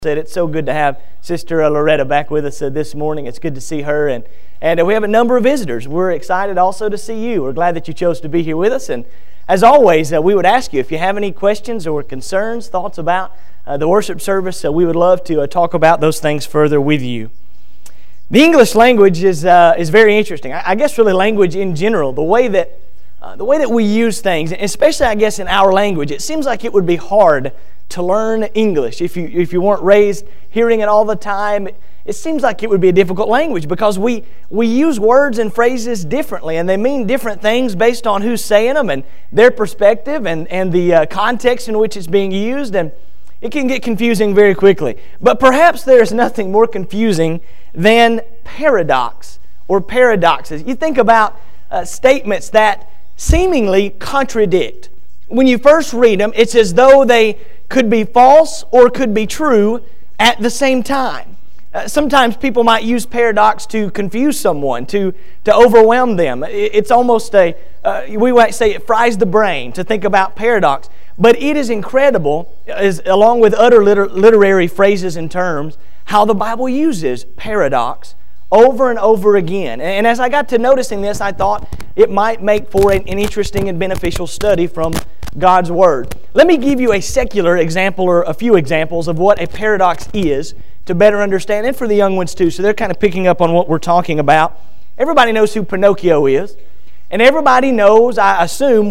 Said it's so good to have Sister Loretta back with us this morning. It's good to see her, and we have a number of visitors. We're excited also to see you. We're glad that you chose to be here with us, and as always, we would ask you if you have any questions or concerns, thoughts about the worship service. We would love to talk about those things further with you. The English language is very interesting. I guess really language in general, the way that we use things, especially I guess in our language, it seems like it would be hard to learn English. If you weren't raised hearing it all the time, it seems like it would be a difficult language because we use words and phrases differently, and they mean different things based on who's saying them and their perspective and the context in which it's being used, and it can get confusing very quickly. But perhaps there's nothing more confusing than paradox or paradoxes. You think about statements that seemingly contradict. When you first read them, it's as though they could be false or could be true at the same time. Sometimes people might use paradox to confuse someone, to overwhelm them. It's almost we might say it fries the brain to think about paradox. But it is incredible, along with other literary phrases and terms, how the Bible uses paradox over and over again. And as I got to noticing this, I thought it might make for an interesting and beneficial study from God's Word. Let me give you a secular example or a few examples of what a paradox is to better understand, and for the young ones too, so they're kind of picking up on what we're talking about. Everybody knows who Pinocchio is, and everybody knows, I assume,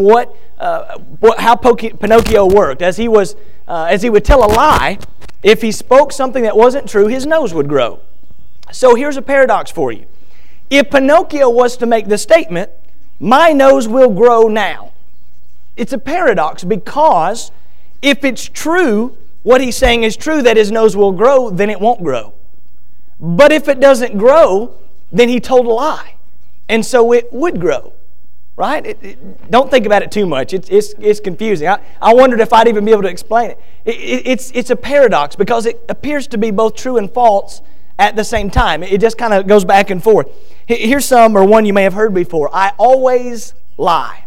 how Pinocchio worked. As he would tell a lie, if he spoke something that wasn't true, his nose would grow. So here's a paradox for you. If Pinocchio was to make the statement, "My nose will grow now," it's a paradox because if it's true, what he's saying is true, that his nose will grow, then it won't grow. But if it doesn't grow, then he told a lie. And so it would grow. Right? Don't think about it too much. It's confusing. I wondered if I'd even be able to explain it. It's a paradox because it appears to be both true and false at the same time. It just kind of goes back and forth. Here's one you may have heard before. I always lie.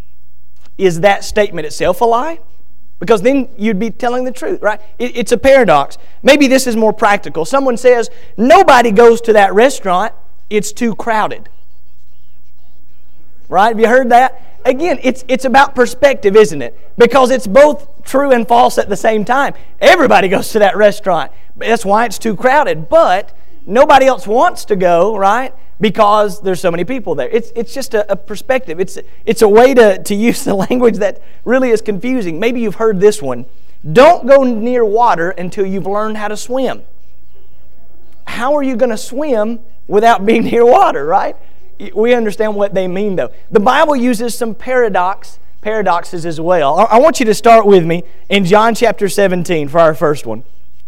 Is that statement itself a lie? Because then you'd be telling the truth, right? It's a paradox. Maybe this is more practical. Someone says, nobody goes to that restaurant. It's too crowded. Right? Have you heard that? Again, it's about perspective, isn't it? Because it's both true and false at the same time. Everybody goes to that restaurant. That's why it's too crowded. But nobody else wants to go, right? Because there's so many people there. It's just a perspective. It's a way to use the language that really is confusing. Maybe you've heard this one. Don't go near water until you've learned how to swim. How are you going to swim without being near water, right? We understand what they mean, though. The Bible uses some paradoxes as well. I want you to start with me in John chapter 17 for our first one.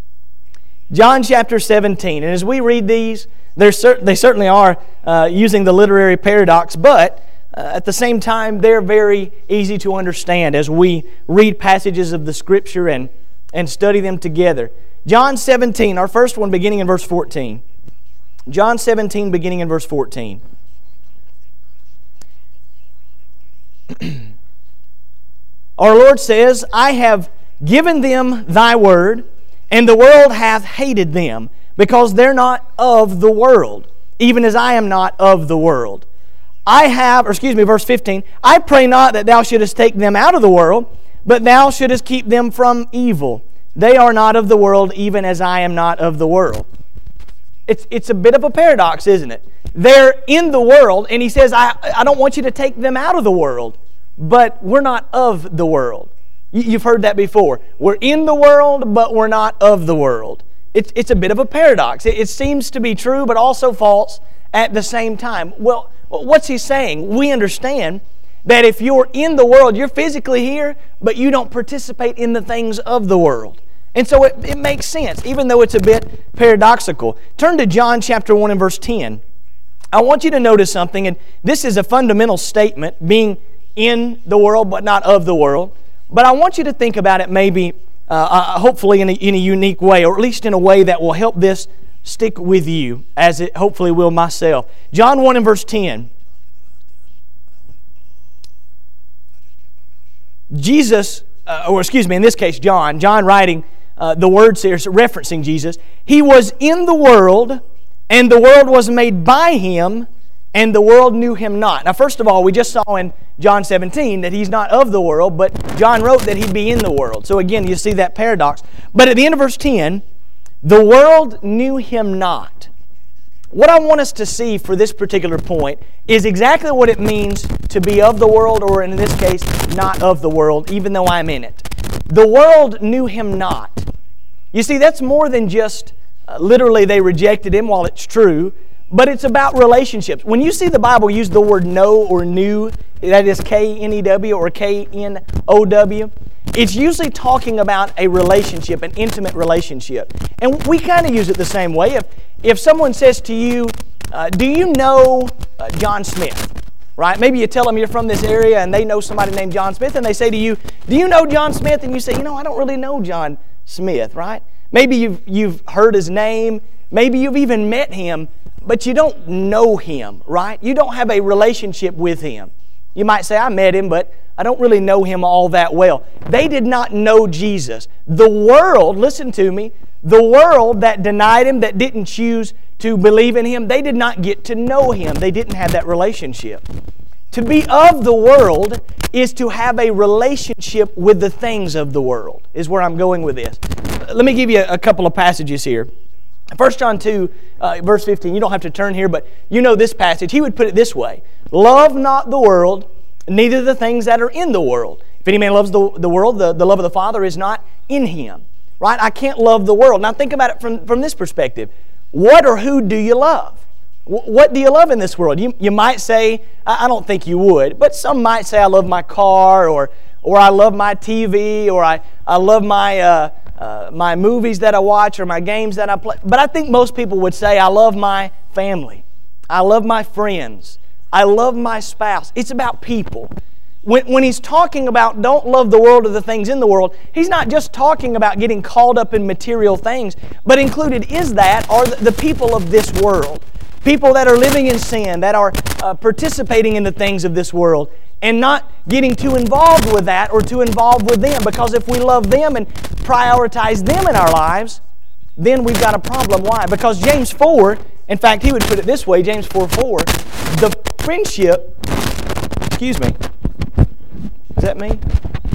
John chapter 17. And as we read these, they certainly are using the literary paradox, but at the same time, they're very easy to understand as we read passages of the Scripture and study them together. John 17, our first one, beginning in verse 14. John 17, beginning in verse 14. Our Lord says, I have given them thy word, and the world hath hated them, because they're not of the world, even as I am not of the world. Verse 15, I pray not that thou shouldest take them out of the world, but thou shouldest keep them from evil. They are not of the world, even as I am not of the world. It's a bit of a paradox, isn't it? They're in the world, and he says, I don't want you to take them out of the world, but we're not of the world. You've heard that before. We're in the world, but we're not of the world. It's a bit of a paradox. It seems to be true, but also false at the same time. Well, what's he saying? We understand that if you're in the world, you're physically here, but you don't participate in the things of the world. And so it makes sense, even though it's a bit paradoxical. Turn to John chapter 1 and verse 10. I want you to notice something, and this is a fundamental statement, being in the world but not of the world. But I want you to think about it maybe, hopefully in a unique way, or at least in a way that will help this stick with you, as it hopefully will myself. John 1 and verse 10. Jesus, in this case John writing the words here referencing Jesus. He was in the world, and the world was made by Him, and the world knew Him not. Now, first of all, we just saw in John 17 that He's not of the world, but John wrote that He'd be in the world. So again, you see that paradox. But at the end of verse 10, the world knew Him not. What I want us to see for this particular point is exactly what it means to be of the world, or in this case, not of the world, even though I'm in it. The world knew Him not. You see, that's more than just literally they rejected Him, while it's true, but it's about relationships. When you see the Bible use the word know or knew, that is K-N-E-W or K-N-O-W, it's usually talking about a relationship, an intimate relationship. And we kind of use it the same way. If someone says to you, do you know John Smith? Right? Maybe you tell them you're from this area and they know somebody named John Smith, and they say to you, do you know John Smith? And you say, I don't really know John Smith, right? Maybe you've heard his name. Maybe you've even met him, but you don't know him, right? You don't have a relationship with him. You might say, I met him, but I don't really know him all that well. They did not know Jesus. The world, listen to me, the world that denied Him, that didn't choose to believe in Him, they did not get to know Him. They didn't have that relationship. To be of the world is to have a relationship with the things of the world, is where I'm going with this. Let me give you a couple of passages here. 1 John 2, verse 15, you don't have to turn here, but you know this passage. He would put it this way: love not the world, neither the things that are in the world. If any man loves the world, the love of the Father is not in him. Right? I can't love the world. Now think about it from this perspective. What or who do you love? What do you love in this world? You might say, I don't think you would, but some might say, I love my car, or I love my TV, or I love my movies that I watch, or my games that I play. But I think most people would say, I love my family. I love my friends. I love my spouse. It's about people. When he's talking about don't love the world or the things in the world, he's not just talking about getting caught up in material things, but included is that are the people of this world. People that are living in sin, that are participating in the things of this world, and not getting too involved with that or too involved with them. Because if we love them and prioritize them in our lives, then we've got a problem. Why? Because James 4, in fact, he would put it this way, James 4:4, the friendship, excuse me, is that me?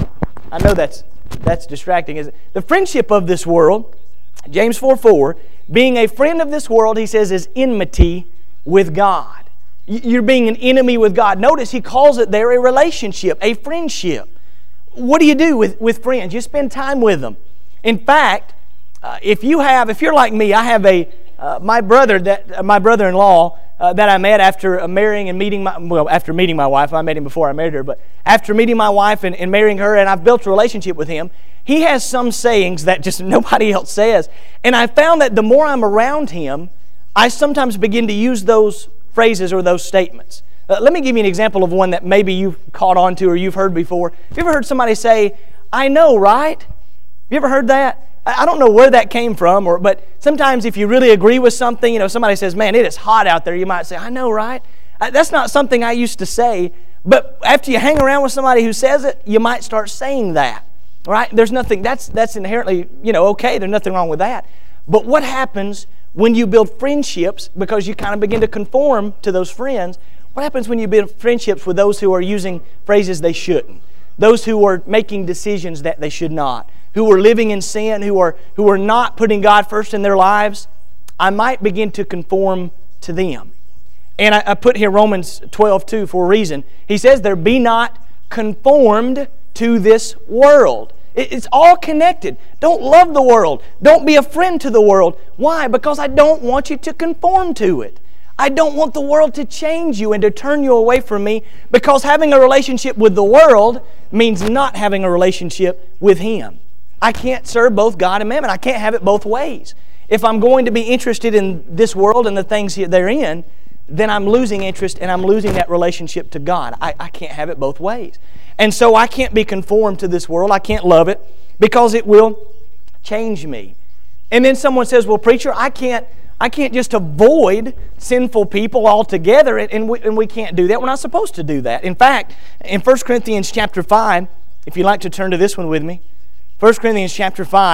I know that's distracting, isn't it? The friendship of this world, James 4:4, being a friend of this world, he says, is enmity with God. You're being an enemy with God. Notice he calls it there a relationship, a friendship. What do you do with friends? You spend time with them. In fact, if you're like me, I have my brother-in-law that I met after marrying and meeting after meeting my wife. I met him before I married her, but after meeting my wife and marrying her, and I've built a relationship with him, he has some sayings that just nobody else says. And I found that the more I'm around him, I sometimes begin to use those phrases or those statements. Let me give you an example of one that maybe you've caught on to or you've heard before. Have you ever heard somebody say, I know, right? Have you ever heard that? I don't know where that came from, but sometimes if you really agree with something, somebody says, man, it is hot out there, you might say, I know, right? That's not something I used to say, but after you hang around with somebody who says it, you might start saying that, right? There's nothing, that's inherently, okay, there's nothing wrong with that. But what happens when you build friendships, because you kind of begin to conform to those friends, what happens when you build friendships with those who are using phrases they shouldn't? Those who are making decisions that they should not, who are living in sin, who are not putting God first in their lives? I might begin to conform to them. And I put here Romans 12:2 for a reason. He says, there be not conformed to this world. It's all connected. Don't love the world. Don't be a friend to the world. Why? Because I don't want you to conform to it. I don't want the world to change you and to turn you away from me, because having a relationship with the world means not having a relationship with Him. I can't serve both God and mammon. I can't have it both ways. If I'm going to be interested in this world and the things they're in, then I'm losing interest and I'm losing that relationship to God. I can't have it both ways. And so I can't be conformed to this world. I can't love it because it will change me. And then someone says, well, preacher, I can't just avoid sinful people altogether, and we can't do that. We're not supposed to do that. In fact, in 1 Corinthians chapter 5, if you'd like to turn to this one with me, 1 Corinthians chapter 5,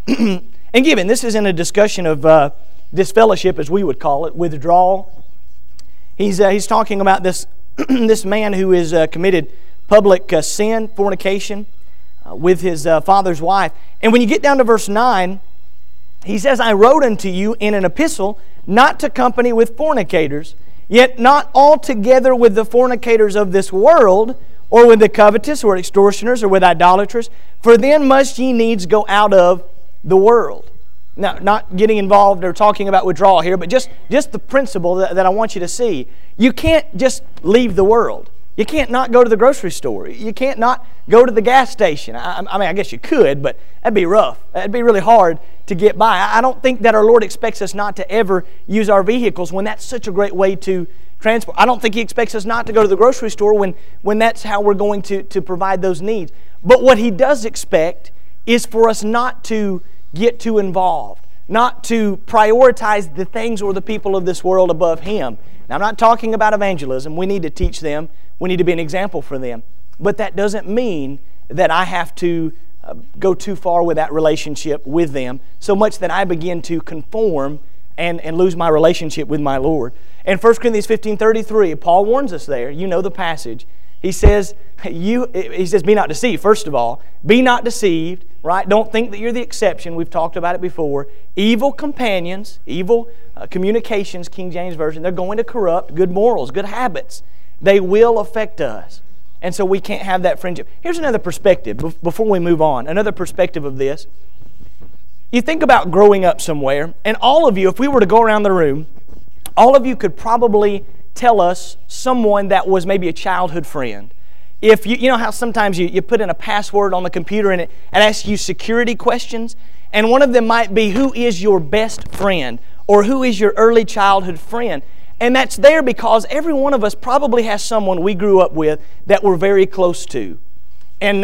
And given, this is in a discussion of disfellowship, as we would call it, withdrawal. He's talking about this, this man who is committed public sin, fornication, with his father's wife. And when you get down to verse 9, he says, I wrote unto you in an epistle not to company with fornicators, yet not altogether with the fornicators of this world, or with the covetous, or extortioners, or with idolaters, for then must ye needs go out of the world. Now, not getting involved or talking about withdrawal here, but just the principle that I want you to see. You can't just leave the world. You can't not go to the grocery store. You can't not go to the gas station. I mean, I guess you could, but that'd be rough. That'd be really hard to get by. I don't think that our Lord expects us not to ever use our vehicles when that's such a great way to transport. I don't think He expects us not to go to the grocery store when that's how we're going to provide those needs. But what He does expect is for us not to get too involved, not to prioritize the things or the people of this world above Him. Now, I'm not talking about evangelism. We need to teach them. We need to be an example for them. But that doesn't mean that I have to go too far with that relationship with them, so much that I begin to conform and lose my relationship with my Lord. In 1 Corinthians 15:33, Paul warns us there. You know the passage. He says, be not deceived, first of all. Be not deceived, right? Don't think that you're the exception. We've talked about it before. Evil companions, evil communications, King James Version, they're going to corrupt good morals, good habits. They will affect us. And so we can't have that friendship. Here's another perspective before we move on. Another perspective of this. You think about growing up somewhere, and all of you, if we were to go around the room, all of you could probably tell us someone that was maybe a childhood friend. If you know how sometimes you put in a password on the computer and it asks you security questions, and one of them might be, who is your best friend? Or who is your early childhood friend? And that's there because every one of us probably has someone we grew up with that we're very close to. And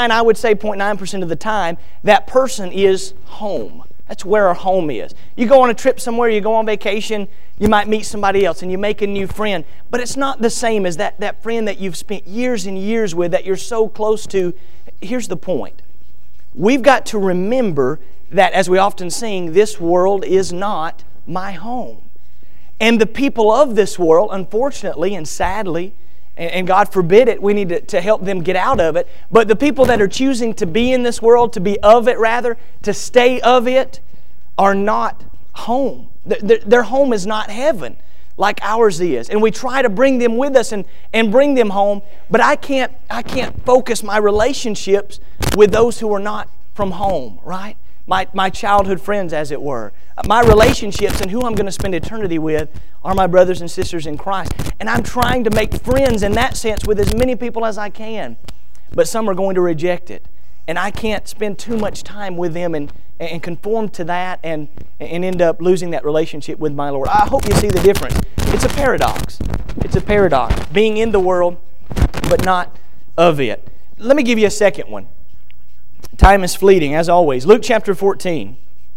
0.9% of the time, that person is home. That's where our home is. You go on a trip somewhere, you go on vacation, you might meet somebody else and you make a new friend. But it's not the same as that friend that you've spent years and years with, that you're so close to. Here's the point. We've got to remember that, as we often sing, this world is not my home. And the people of this world, unfortunately and sadly, and God forbid it, we need to help them get out of it. But the people that are choosing to be in this world, to be of it rather, to stay of it, are not home. Their home is not heaven like ours is. And we try to bring them with us and bring them home, but I can't focus my relationships with those who are not from home, right? My childhood friends, as it were. My relationships and who I'm going to spend eternity with are my brothers and sisters in Christ. And I'm trying to make friends in that sense with as many people as I can. But some are going to reject it. And I can't spend too much time with them and conform to that and end up losing that relationship with my Lord. I hope you see the difference. It's a paradox. It's a paradox. Being in the world, but not of it. Let me give you a second one. Time is fleeting, as always. Luke chapter 14.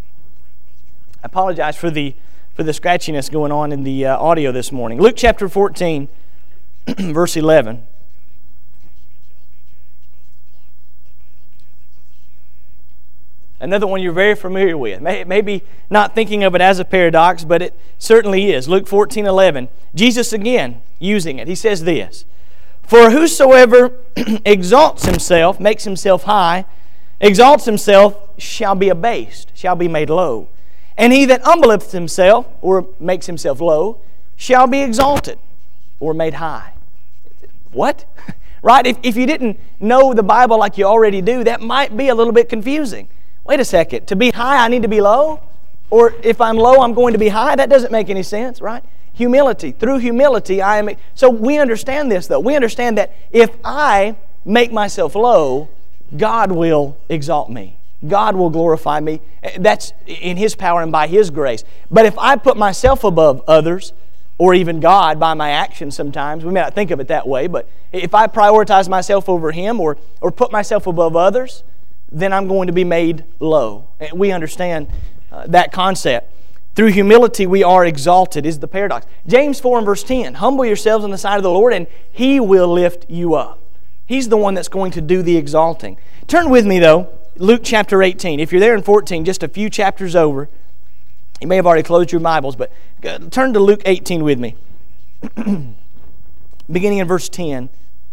I apologize for the scratchiness going on in the audio this morning. Luke chapter 14, verse 11. Another one you're very familiar with. Maybe not thinking of it as a paradox, but it certainly is. Luke 14:11. Jesus again using it. He says this, "For whosoever exalts himself, makes himself high, exalts himself, shall be abased, shall be made low. And he that humbleth himself, or makes himself low, shall be exalted, or made high." What? Right? If you didn't know the Bible like you already do, that might be a little bit confusing. Wait a second. To be high, I need to be low? Or if I'm low, I'm going to be high? That doesn't make any sense, right? Humility. Through humility, I am... So we understand this, though. We understand that if I make myself low, God will exalt me. God will glorify me. That's in His power and by His grace. But if I put myself above others, or even God by my actions sometimes, we may not think of it that way, but if I prioritize myself over Him or put myself above others, then I'm going to be made low. We understand that concept. Through humility we are exalted is the paradox. James 4 and verse 10, "Humble yourselves in the sight of the Lord, and He will lift you up." He's the one that's going to do the exalting. Turn with me, though, Luke chapter 18. If you're there in 14, just a few chapters over. You may have already closed your Bibles, but turn to Luke 18 with me. Beginning in verse 10.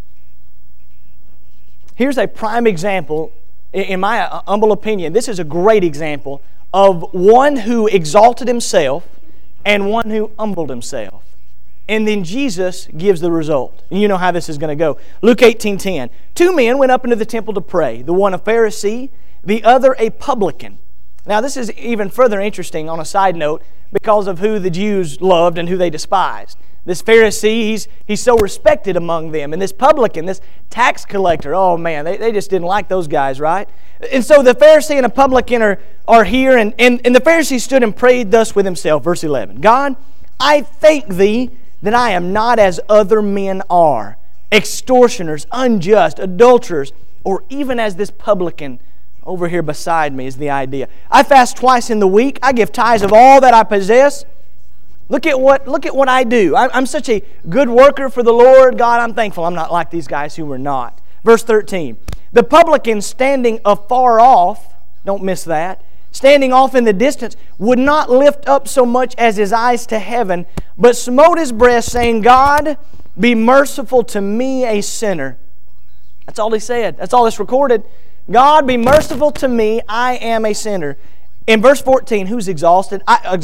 Here's a prime example, in my humble opinion, this is a great example of one who exalted himself and one who humbled himself. And then Jesus gives the result. And you know how this is going to go. Luke 18:10. 2 men went up into the temple to pray, the one a Pharisee, the other a publican. Now this is even further interesting on a side note because of who the Jews loved and who they despised. This Pharisee, he's so respected among them. And this publican, this tax collector, oh man, they just didn't like those guys, right? And so the Pharisee and a publican are here, and the Pharisee stood and prayed thus with himself, verse 11. God, I thank Thee that I am not as other men are, extortioners, unjust, adulterers, or even as this publican over here beside me is the idea. I fast twice in the week. I give tithes of all that I possess. Look at what I do. I'm such a good worker for the Lord. God, I'm thankful I'm not like these guys who were not. Verse 13. The publican standing afar off, don't miss that, standing off in the distance, would not lift up so much as his eyes to heaven, but smote his breast, saying, God, be merciful to me, a sinner. That's all he said. That's all that's recorded. God, be merciful to me, I am a sinner. In verse 14, who's exalted?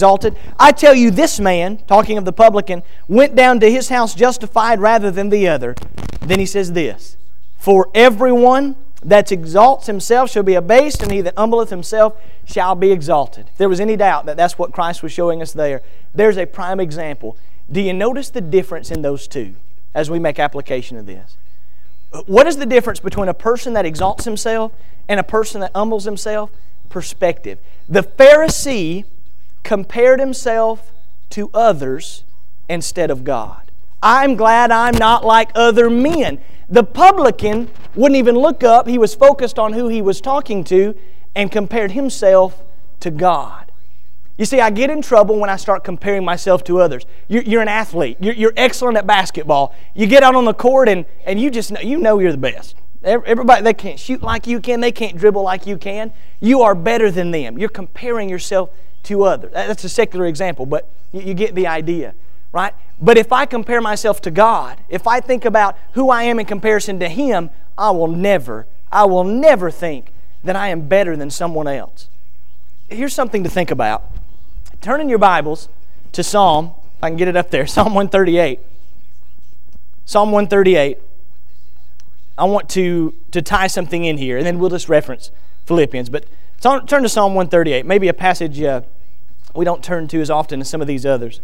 I tell you, this man, talking of the publican, went down to his house justified rather than the other. Then he says this, for everyone that exalts himself shall be abased, and he that humbleth himself shall be exalted. If there was any doubt that that's what Christ was showing us there, there's a prime example. Do you notice the difference in those two as we make application of this? What is the difference between a person that exalts himself and a person that humbles himself? Perspective. The Pharisee compared himself to others instead of God. I'm glad I'm not like other men. The publican wouldn't even look up. He was focused on who he was talking to and compared himself to God. You see, I get in trouble when I start comparing myself to others. You're an athlete. You're excellent at basketball. You get out on the court and you just know you're the best. Everybody, they can't shoot like you can. They can't dribble like you can. You are better than them. You're comparing yourself to others. That's a secular example, but you get the idea, right? But if I compare myself to God, if I think about who I am in comparison to Him, I will never think that I am better than someone else. Here's something to think about. Turn in your Bibles to Psalm, if I can get it up there, Psalm 138. Psalm 138. I want to tie something in here, and then we'll just reference Philippians. But turn to Psalm 138, maybe a passage we don't turn to as often as some of these others.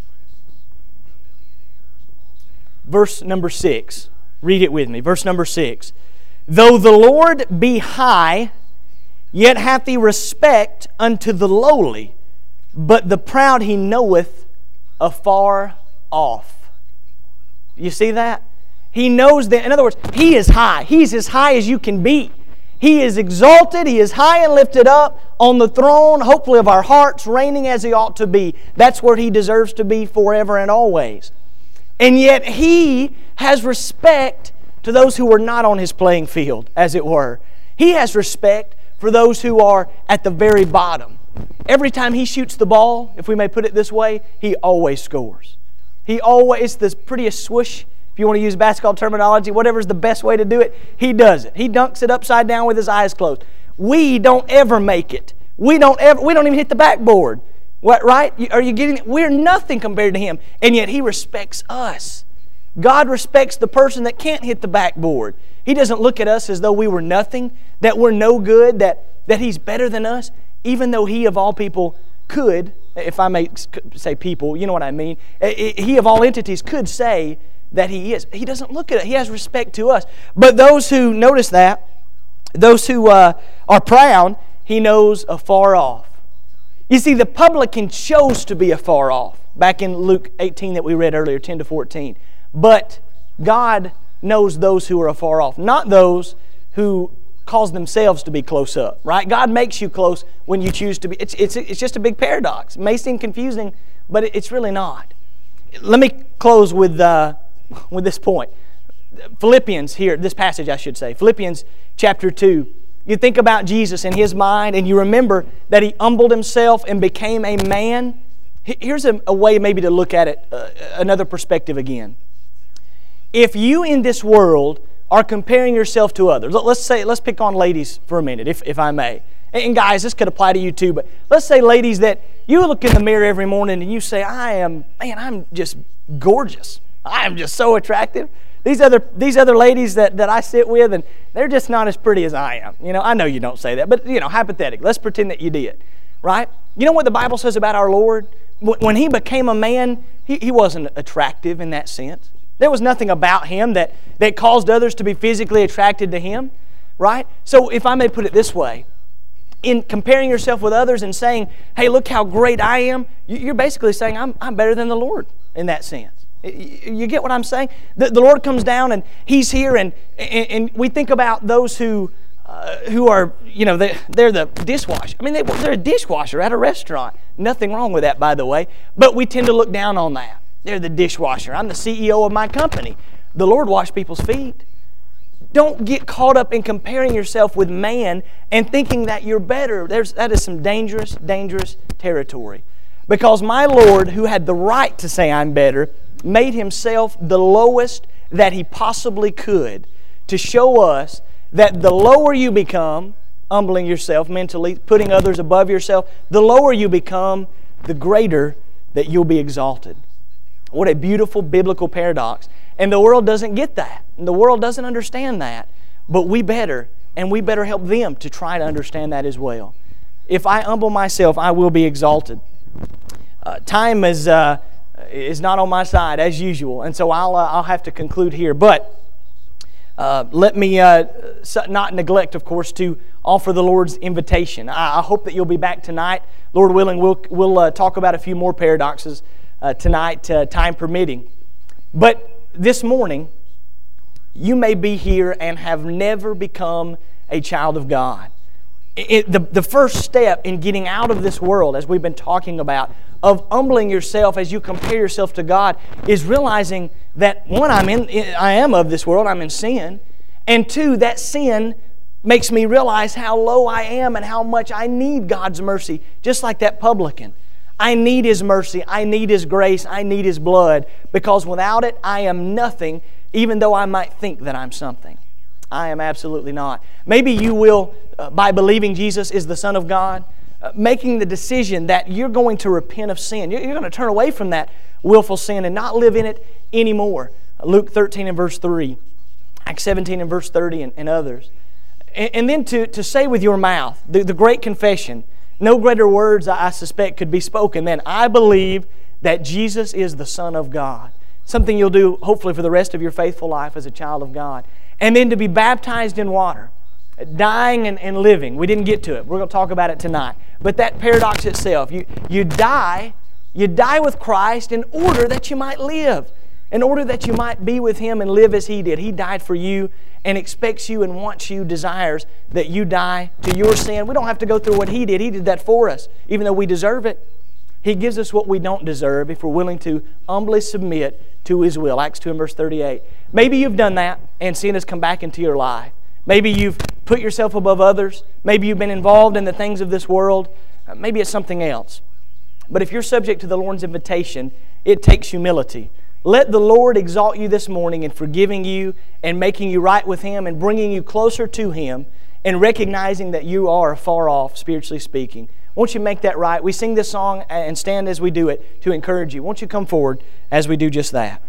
Verse number 6. Read it with me. Verse number 6. Though the Lord be high, yet hath He respect unto the lowly, but the proud He knoweth afar off. You see that? He knows that, in other words, He is high. He's as high as you can be. He is exalted. He is high and lifted up on the throne, hopefully of our hearts, reigning as He ought to be. That's where He deserves to be forever and always. And yet He has respect to those who are not on His playing field, as it were. He has respect for those who are at the very bottom. Every time He shoots the ball, if we may put it this way, He always scores. It's the prettiest swoosh. If you want to use basketball terminology, whatever's the best way to do it, He does it. He dunks it upside down with His eyes closed. We don't ever make it. We don't even hit the backboard. What, right? Are you getting it? We're nothing compared to Him, and yet He respects us. God respects the person that can't hit the backboard. He doesn't look at us as though we were nothing, that we're no good, that He's better than us, even though He of all people could, if I may say people, you know what I mean, He of all entities could say that He is. He doesn't look at it. He has respect to us. But those who, notice that, those who are proud, He knows afar off. You see, the publican chose to be afar off, back in Luke 18 that we read earlier, 10 to 14. But God knows those who are afar off, not those who cause themselves to be close up, right? God makes you close when you choose to be. It's just a big paradox. It may seem confusing, but it's really not. Let me close with this point. Philippians here, this passage I should say, Philippians chapter 2. you think about Jesus in His mind and you remember that He humbled Himself and became a man, here's a way maybe to look at it, another perspective again. If you in this world are comparing yourself to others, let's pick on ladies for a minute, if I may. And guys, this could apply to you too, but let's say ladies that you look in the mirror every morning and you say, I'm just gorgeous. I am just so attractive. These other ladies that I sit with, and they're just not as pretty as I am. I know you don't say that, but hypothetically, let's pretend that you did, right? You know what the Bible says about our Lord? When He became a man, He wasn't attractive in that sense. There was nothing about Him that caused others to be physically attracted to Him, right? So if I may put it this way, in comparing yourself with others and saying, hey, look how great I am, you're basically saying, I'm better than the Lord in that sense. You get what I'm saying? The Lord comes down and He's here, and we think about those who are, they're the dishwasher. I mean, they're a dishwasher at a restaurant. Nothing wrong with that, by the way. But we tend to look down on that. They're the dishwasher. I'm the CEO of my company. The Lord washed people's feet. Don't get caught up in comparing yourself with man and thinking that you're better. That is some dangerous, dangerous territory. Because my Lord, who had the right to say I'm better, made Himself the lowest that He possibly could to show us that the lower you become, humbling yourself mentally, putting others above yourself, the lower you become, the greater that you'll be exalted. What a beautiful biblical paradox. And the world doesn't get that. And the world doesn't understand that. But we better, and we better help them to try to understand that as well. If I humble myself, I will be exalted. Time is not on my side as usual, and so I'll have to conclude here. But let me not neglect, of course, to offer the Lord's invitation. I hope that you'll be back tonight. Lord willing, we'll talk about a few more paradoxes tonight, time permitting. But this morning, you may be here and have never become a child of God. The first step in getting out of this world, as we've been talking about, of humbling yourself as you compare yourself to God, is realizing that one, I am of this world, I'm in sin, and two, that sin makes me realize how low I am and how much I need God's mercy, just like that publican. I need His mercy, I need His grace, I need His blood, because without it, I am nothing, even though I might think that I'm something. I am absolutely not. Maybe you will, by believing Jesus is the Son of God, making the decision that you're going to repent of sin. You're going to turn away from that willful sin and not live in it anymore. Luke 13 and verse 3, Acts 17 and verse 30 and others. And then to say with your mouth, the great confession, no greater words I suspect could be spoken than, I believe that Jesus is the Son of God. Something you'll do hopefully for the rest of your faithful life as a child of God. And then to be baptized in water, dying and living. We didn't get to it. We're going to talk about it tonight. But that paradox itself, you die with Christ in order that you might live, in order that you might be with Him and live as He did. He died for you and expects you and wants you, desires that you die to your sin. We don't have to go through what He did. He did that for us, even though we deserve it. He gives us what we don't deserve if we're willing to humbly submit to His will. Acts 2 and verse 38. Maybe you've done that and sin has come back into your life. Maybe you've put yourself above others. Maybe you've been involved in the things of this world. Maybe it's something else. But if you're subject to the Lord's invitation, it takes humility. Let the Lord exalt you this morning in forgiving you and making you right with Him and bringing you closer to Him and recognizing that you are far off, spiritually speaking. Won't you make that right? We sing this song and stand as we do it to encourage you. Won't you come forward as we do just that?